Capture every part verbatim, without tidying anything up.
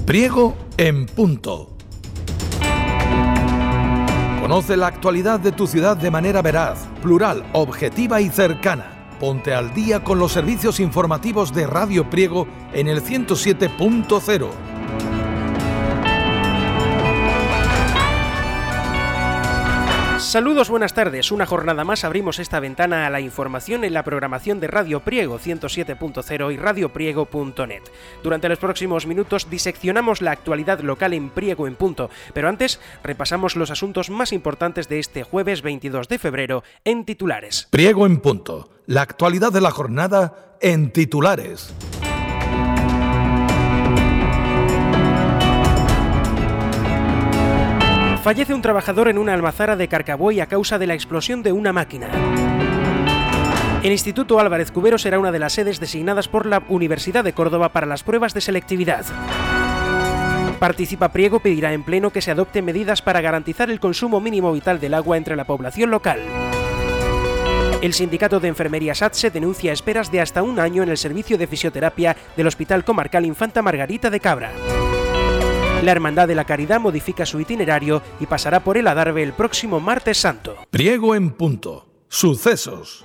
Priego en punto. Conoce la actualidad de tu ciudad de manera veraz, plural, objetiva y cercana. Ponte al día con los servicios informativos de Radio Priego en el ciento siete punto cero. Saludos, buenas tardes. Una jornada más abrimos esta ventana a la información en la programación de Radio Priego ciento siete punto cero y radio priego punto net. Durante los próximos minutos diseccionamos la actualidad local en Priego en punto, pero antes repasamos los asuntos más importantes de este jueves veintidós de febrero en titulares. Priego en punto. La actualidad de la jornada en titulares. Fallece un trabajador en una almazara de Carcabuey a causa de la explosión de una máquina. El Instituto Álvarez Cubero será una de las sedes designadas por la Universidad de Córdoba para las pruebas de selectividad. Participa Priego pedirá en pleno que se adopten medidas para garantizar el consumo mínimo vital del agua entre la población local. El sindicato de enfermería SATSE denuncia esperas de hasta un año en el servicio de fisioterapia del Hospital Comarcal Infanta Margarita de Cabra. La Hermandad de la Caridad modifica su itinerario y pasará por el Adarve el próximo martes santo. Priego en punto. Sucesos.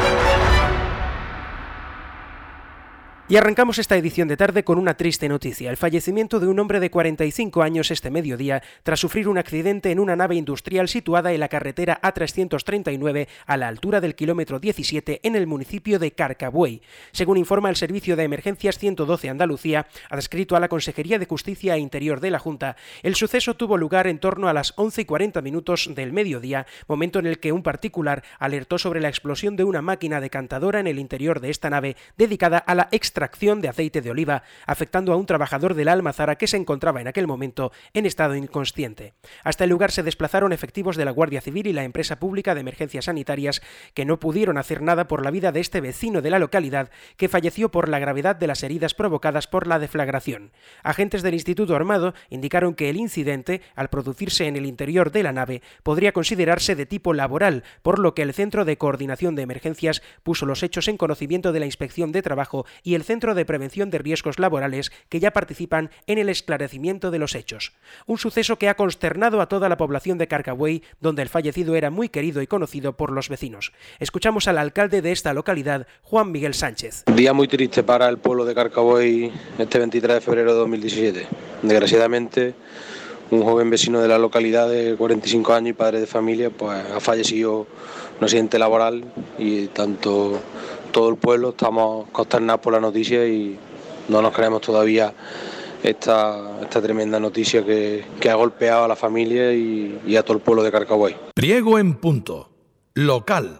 Y arrancamos esta edición de tarde con una triste noticia: el fallecimiento de un hombre de cuarenta y cinco años este mediodía tras sufrir un accidente en una nave industrial situada en la carretera A trescientos treinta y nueve a la altura del kilómetro diecisiete en el municipio de Carcabuey. Según informa el Servicio de Emergencias ciento doce Andalucía, adscrito a la Consejería de Justicia e Interior de la Junta, el suceso tuvo lugar en torno a las once y cuarenta minutos del mediodía, momento en el que un particular alertó sobre la explosión de una máquina decantadora en el interior de esta nave dedicada a la extracción extracción de aceite de oliva, afectando a un trabajador de la almazara que se encontraba en aquel momento en estado inconsciente. Hasta el lugar se desplazaron efectivos de la Guardia Civil y la empresa pública de emergencias sanitarias, que no pudieron hacer nada por la vida de este vecino de la localidad, que falleció por la gravedad de las heridas provocadas por la deflagración. Agentes del Instituto Armado indicaron que el incidente, al producirse en el interior de la nave, podría considerarse de tipo laboral, por lo que el Centro de Coordinación de Emergencias puso los hechos en conocimiento de la Inspección de Trabajo y el Centro de Prevención de Riesgos Laborales, que ya participan en el esclarecimiento de los hechos. Un suceso que ha consternado a toda la población de Carcabuey, donde el fallecido era muy querido y conocido por los vecinos. Escuchamos al alcalde de esta localidad, Juan Miguel Sánchez. Día muy triste para el pueblo de Carcabuey este veintitrés de febrero de dos mil diecisiete. Desgraciadamente, un joven vecino de la localidad de cuarenta y cinco años y padre de familia pues ha fallecido en un accidente laboral, y tanto todo el pueblo estamos consternados por la noticia y no nos creemos todavía esta, esta tremenda noticia que, que ha golpeado a la familia y, y a todo el pueblo de Carcabuey. Priego en punto. Local.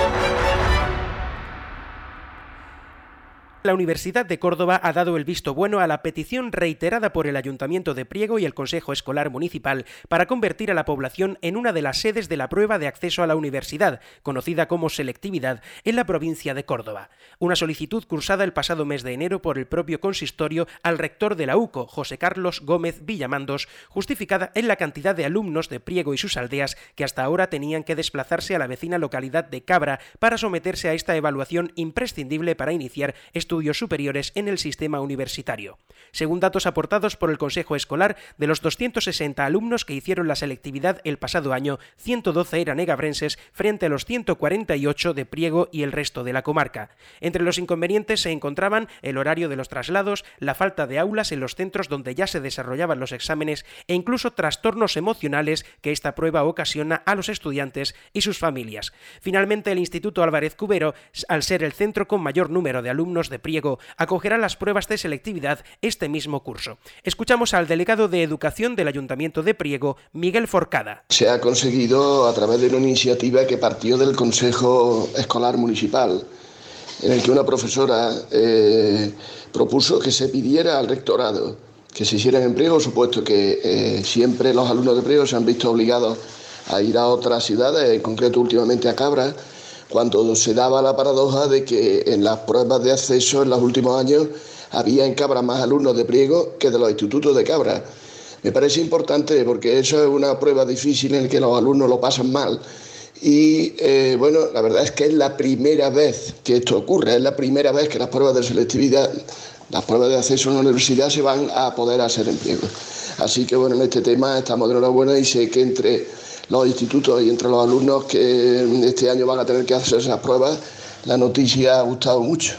La Universidad de Córdoba ha dado el visto bueno a la petición reiterada por el Ayuntamiento de Priego y el Consejo Escolar Municipal para convertir a la población en una de las sedes de la prueba de acceso a la universidad, conocida como selectividad, en la provincia de Córdoba. Una solicitud cursada el pasado mes de enero por el propio consistorio al rector de la U C O, José Carlos Gómez Villamandos, justificada en la cantidad de alumnos de Priego y sus aldeas que hasta ahora tenían que desplazarse a la vecina localidad de Cabra para someterse a esta evaluación imprescindible para iniciar estudios estudios superiores en el sistema universitario. Según datos aportados por el Consejo Escolar, de los doscientos sesenta alumnos que hicieron la selectividad el pasado año, ciento doce eran egabrenses frente a los ciento cuarenta y ocho de Priego y el resto de la comarca. Entre los inconvenientes se encontraban el horario de los traslados, la falta de aulas en los centros donde ya se desarrollaban los exámenes e incluso trastornos emocionales que esta prueba ocasiona a los estudiantes y sus familias. Finalmente, el Instituto Álvarez Cubero, al ser el centro con mayor número de alumnos de Priego, acogerá las pruebas de selectividad este mismo curso. Escuchamos al delegado de Educación del Ayuntamiento de Priego, Miguel Forcada. Se ha conseguido a través de una iniciativa que partió del Consejo Escolar Municipal, en el que una profesora eh, propuso que se pidiera al rectorado que se hicieran en Priego, supuesto que eh, siempre los alumnos de Priego se han visto obligados a ir a otras ciudades, en concreto últimamente a Cabra, cuando se daba la paradoja de que en las pruebas de acceso en los últimos años había en Cabra más alumnos de Priego que de los institutos de Cabra. Me parece importante porque eso es una prueba difícil en la que los alumnos lo pasan mal. Y eh, bueno, la verdad es que es la primera vez que esto ocurre, es la primera vez que las pruebas de selectividad Las pruebas de acceso a una universidad se van a poder hacer en pliego. Así que bueno, en este tema estamos de enhorabuena y sé que entre los institutos y entre los alumnos que este año van a tener que hacer esas pruebas, la noticia ha gustado mucho.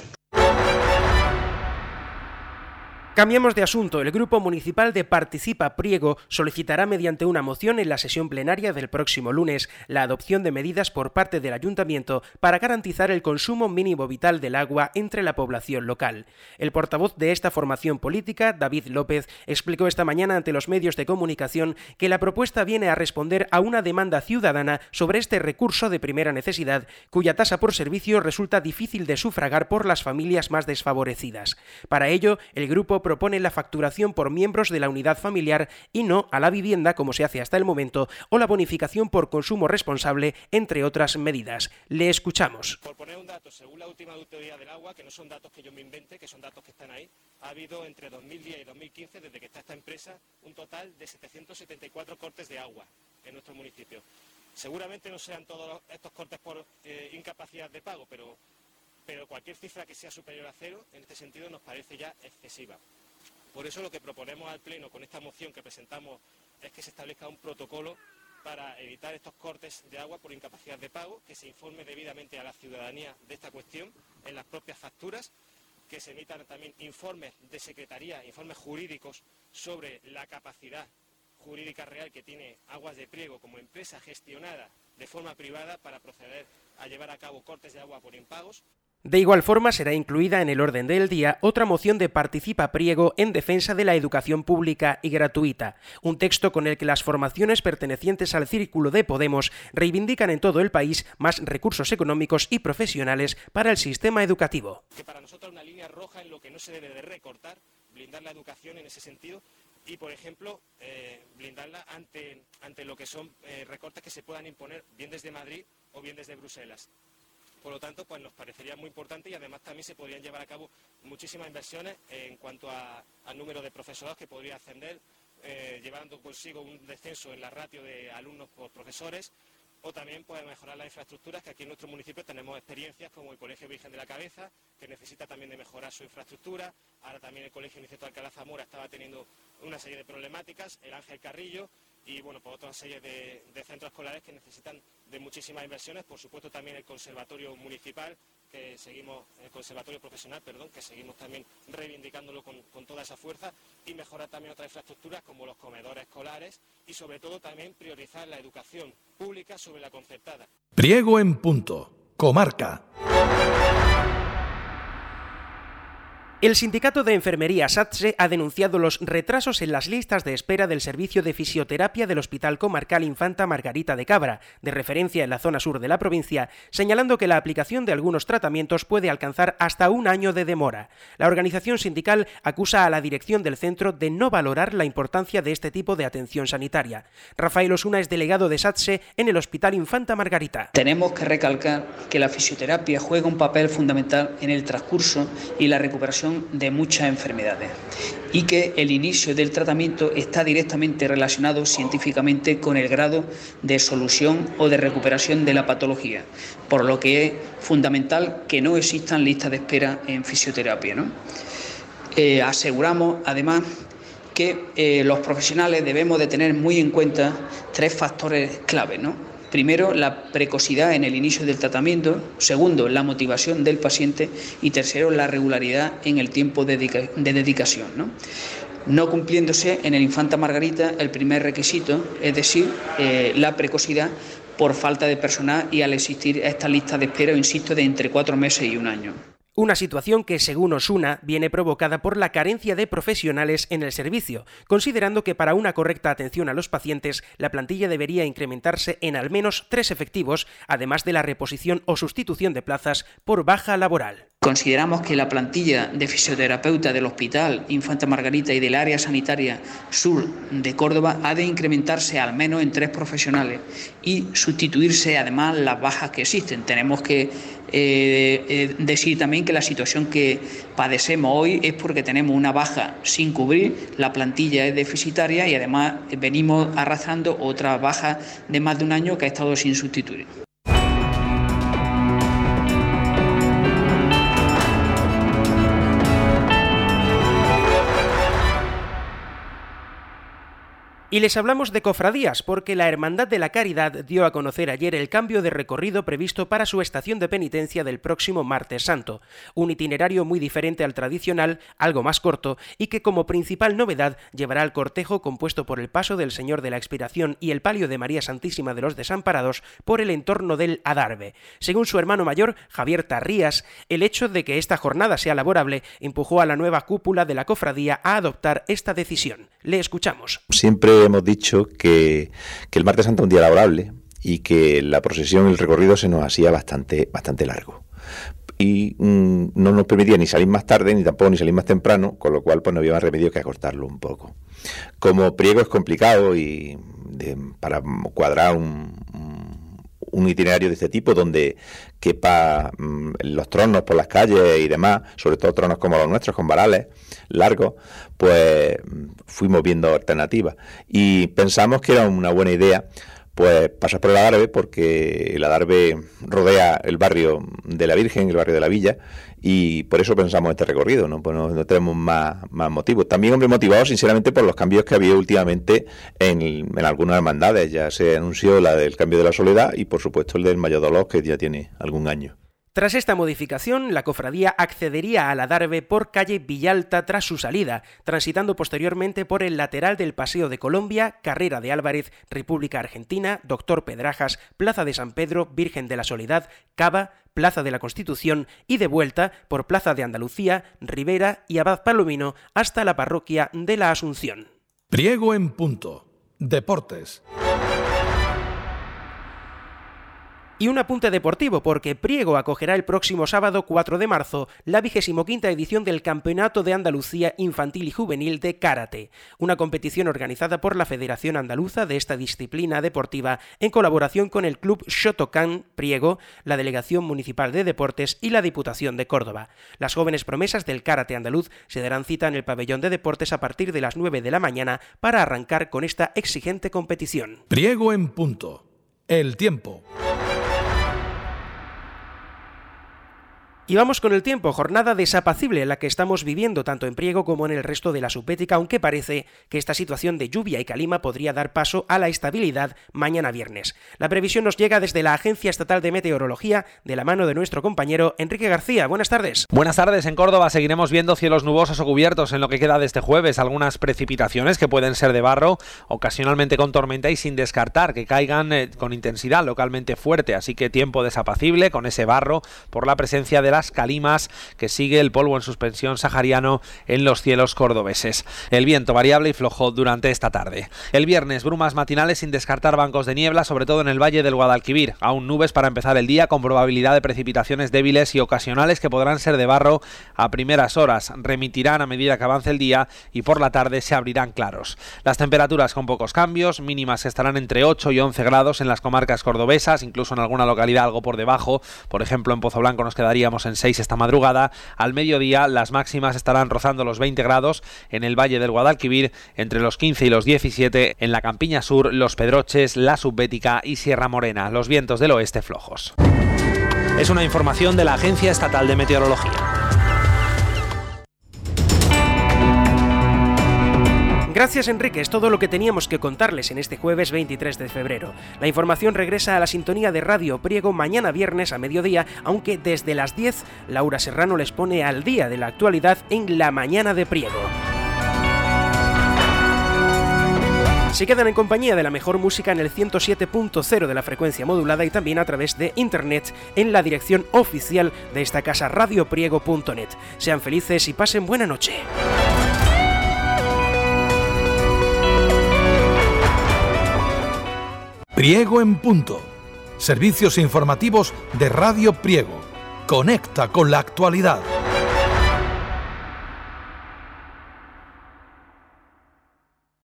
Cambiamos de asunto. El Grupo Municipal de Participa Priego solicitará mediante una moción en la sesión plenaria del próximo lunes la adopción de medidas por parte del Ayuntamiento para garantizar el consumo mínimo vital del agua entre la población local. El portavoz de esta formación política, David López, explicó esta mañana ante los medios de comunicación que la propuesta viene a responder a una demanda ciudadana sobre este recurso de primera necesidad, cuya tasa por servicio resulta difícil de sufragar por las familias más desfavorecidas. Para ello, el grupo propone la facturación por miembros de la unidad familiar y no a la vivienda como se hace hasta el momento, o la bonificación por consumo responsable, entre otras medidas. Le escuchamos. Por poner un dato, según la última auditoría del agua, que no son datos que yo me invente, que son datos que están ahí, ha habido entre dos mil diez y dos mil quince, desde que está esta empresa, un total de setecientos setenta y cuatro cortes de agua en nuestro municipio. Seguramente no sean todos estos cortes por eh, incapacidad de pago, pero, pero cualquier cifra que sea superior a cero, en este sentido, nos parece ya excesiva. Por eso lo que proponemos al Pleno con esta moción que presentamos es que se establezca un protocolo para evitar estos cortes de agua por incapacidad de pago, que se informe debidamente a la ciudadanía de esta cuestión en las propias facturas, que se emitan también informes de secretaría, informes jurídicos sobre la capacidad jurídica real que tiene Aguas de Priego como empresa gestionada de forma privada para proceder a llevar a cabo cortes de agua por impagos. De igual forma, será incluida en el orden del día otra moción de Participa Priego en defensa de la educación pública y gratuita, un texto con el que las formaciones pertenecientes al Círculo de Podemos reivindican en todo el país más recursos económicos y profesionales para el sistema educativo. Que para nosotros es una línea roja en lo que no se debe de recortar, blindar la educación en ese sentido y, por ejemplo, eh, blindarla ante, ante lo que son eh, recortes que se puedan imponer bien desde Madrid o bien desde Bruselas. Por lo tanto, pues nos parecería muy importante y además también se podrían llevar a cabo muchísimas inversiones en cuanto a, al número de profesorados que podría ascender, eh, llevando consigo un descenso en la ratio de alumnos por profesores, o también pues, mejorar las infraestructuras, que aquí en nuestro municipio tenemos experiencias como el Colegio Virgen de la Cabeza, que necesita también de mejorar su infraestructura. Ahora también el Colegio Niceto Alcalá Zamora estaba teniendo una serie de problemáticas, el Ángel Carrillo y bueno, pues otra serie de, de centros escolares que necesitan de muchísimas inversiones. Por supuesto también el Conservatorio Municipal, que seguimos, el Conservatorio Profesional, perdón, que seguimos también reivindicándolo con, con toda esa fuerza, y mejorar también otras infraestructuras como los comedores escolares y sobre todo también priorizar la educación pública sobre la concertada. Priego en punto. Comarca. El Sindicato de Enfermería SATSE ha denunciado los retrasos en las listas de espera del servicio de fisioterapia del Hospital Comarcal Infanta Margarita de Cabra, de referencia en la zona sur de la provincia, señalando que la aplicación de algunos tratamientos puede alcanzar hasta un año de demora. La organización sindical acusa a la dirección del centro de no valorar la importancia de este tipo de atención sanitaria. Rafael Osuna es delegado de SATSE en el Hospital Infanta Margarita. Tenemos que recalcar que la fisioterapia juega un papel fundamental en el transcurso y la recuperación de muchas enfermedades y que el inicio del tratamiento está directamente relacionado científicamente con el grado de solución o de recuperación de la patología, por lo que es fundamental que no existan listas de espera en fisioterapia, ¿no? Eh, aseguramos además que eh, los profesionales debemos de tener muy en cuenta tres factores clave, ¿no? Primero, la precocidad en el inicio del tratamiento. Segundo, la motivación del paciente. Y tercero, la regularidad en el tiempo de, dedica- de dedicación, ¿no? No cumpliéndose en el Infanta Margarita el primer requisito, es decir, eh, la precocidad por falta de personal y al existir esta lista de espera, insisto, de entre cuatro meses y un año. Una situación que, según Osuna, viene provocada por la carencia de profesionales en el servicio, considerando que para una correcta atención a los pacientes, la plantilla debería incrementarse en al menos tres efectivos, además de la reposición o sustitución de plazas por baja laboral. Consideramos que la plantilla de fisioterapeuta del Hospital Infanta Margarita y del área sanitaria sur de Córdoba ha de incrementarse al menos en tres profesionales y sustituirse además las bajas que existen. Tenemos que eh, eh, decir también que la situación que padecemos hoy es porque tenemos una baja sin cubrir, la plantilla es deficitaria y además venimos arrastrando otra baja de más de un año que ha estado sin sustituir. Y les hablamos de cofradías, porque la Hermandad de la Caridad dio a conocer ayer el cambio de recorrido previsto para su estación de penitencia del próximo Martes Santo, un itinerario muy diferente al tradicional, algo más corto, y que como principal novedad llevará al cortejo compuesto por el paso del Señor de la Expiración y el palio de María Santísima de los Desamparados por el entorno del Adarve. Según su hermano mayor, Javier Tarrías, el hecho de que esta jornada sea laborable empujó a la nueva cúpula de la cofradía a adoptar esta decisión. Le escuchamos. Siempre hemos dicho que, que el Martes Santo es un día laborable y que la procesión, el recorrido se nos hacía bastante, bastante largo. Y mmm, no nos permitía ni salir más tarde, ni tampoco ni salir más temprano, con lo cual pues no había más remedio que acortarlo un poco. Como Priego es complicado y de, para cuadrar un, un itinerario de este tipo donde quepa mmm, los tronos por las calles y demás, sobre todo tronos como los nuestros, con varales largos, pues fuimos viendo alternativas y pensamos que era una buena idea pues pasar por el Adarve, porque el Adarve rodea el barrio de la Virgen, el barrio de la Villa, y por eso pensamos este recorrido, ¿no? Pues no, no tenemos más, más motivos. También, hombre, motivados sinceramente por los cambios que había últimamente en, en algunas hermandades. Ya se anunció la del cambio de la Soledad y, por supuesto, el del Mayor Dolor, que ya tiene algún año. Tras esta modificación, la cofradía accedería al Adarve por calle Villalta tras su salida, transitando posteriormente por el lateral del Paseo de Colombia, Carrera de Álvarez, República Argentina, Doctor Pedrajas, Plaza de San Pedro, Virgen de la Soledad, Cava, Plaza de la Constitución y de vuelta por Plaza de Andalucía, Ribera y Abad Palomino hasta la parroquia de la Asunción. Priego en punto. Deportes. Y un apunte deportivo, porque Priego acogerá el próximo sábado cuatro de marzo la vigésimo quinta edición del Campeonato de Andalucía Infantil y Juvenil de Karate, una competición organizada por la Federación Andaluza de esta disciplina deportiva en colaboración con el Club Shotokan Priego, la Delegación Municipal de Deportes y la Diputación de Córdoba. Las jóvenes promesas del karate andaluz se darán cita en el pabellón de deportes a partir de las nueve de la mañana para arrancar con esta exigente competición. Priego en punto. El tiempo. Y vamos con el tiempo, jornada desapacible la que estamos viviendo tanto en Priego como en el resto de la subbética, aunque parece que esta situación de lluvia y calima podría dar paso a la estabilidad mañana viernes. La previsión nos llega desde la Agencia Estatal de Meteorología, de la mano de nuestro compañero Enrique García. Buenas tardes. Buenas tardes. En Córdoba seguiremos viendo cielos nubosos o cubiertos en lo que queda de este jueves, algunas precipitaciones que pueden ser de barro, ocasionalmente con tormenta y sin descartar que caigan eh, con intensidad localmente fuerte, así que tiempo desapacible con ese barro por la presencia de la las calimas que sigue el polvo en suspensión sahariano en los cielos cordobeses. El viento variable y flojo durante esta tarde. El viernes, brumas matinales sin descartar bancos de niebla, sobre todo en el valle del Guadalquivir. Aún nubes para empezar el día con probabilidad de precipitaciones débiles y ocasionales que podrán ser de barro a primeras horas. Remitirán a medida que avance el día y por la tarde se abrirán claros. Las temperaturas con pocos cambios, mínimas estarán entre ocho y once grados en las comarcas cordobesas, incluso en alguna localidad algo por debajo. Por ejemplo, en Pozoblanco nos quedaríamos en seis esta madrugada. Al mediodía las máximas estarán rozando los veinte grados en el valle del Guadalquivir, entre los quince y los diecisiete en la Campiña Sur, Los Pedroches, la Subbética y Sierra Morena. Los vientos del oeste flojos. Es una información de la Agencia Estatal de Meteorología. Gracias, Enrique, es todo lo que teníamos que contarles en este jueves veintitrés de febrero. La información regresa a la sintonía de Radio Priego mañana viernes a mediodía, aunque desde las diez Laura Serrano les pone al día de la actualidad en La Mañana de Priego. Se quedan en compañía de la mejor música en el ciento siete punto cero de la frecuencia modulada y también a través de internet en la dirección oficial de esta casa radiopriego punto net. Sean felices y pasen buena noche. Priego en punto. Servicios informativos de Radio Priego. Conecta con la actualidad.